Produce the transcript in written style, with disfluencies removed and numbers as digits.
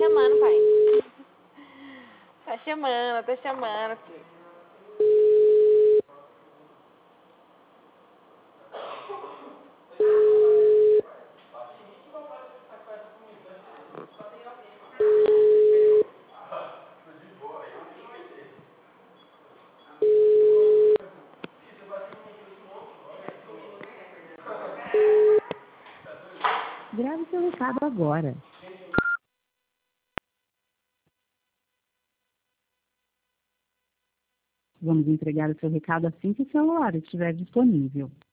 chamando, pai. Tá chamando, filho. Grave seu recado agora. Vamos entregar o seu recado assim que o celular estiver disponível.